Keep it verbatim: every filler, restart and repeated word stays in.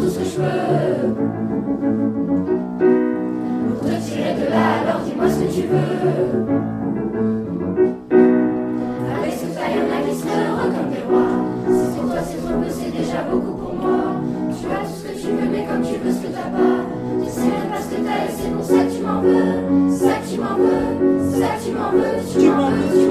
tout ce que je veux. Pour te tirer de là, alors dis-moi ce que tu veux. Avec ce taille, on a qui serait heureux comme des rois. Si pour toi c'est trop peu, c'est déjà beaucoup pour moi. Tu as tout ce que tu veux, mais comme tu veux ce que t'as pas. Tu sais même pas ce que t'as et c'est pour ça que tu m'en veux. C'est ça que tu m'en veux, c'est ça que tu m'en veux. Tu m'en veux.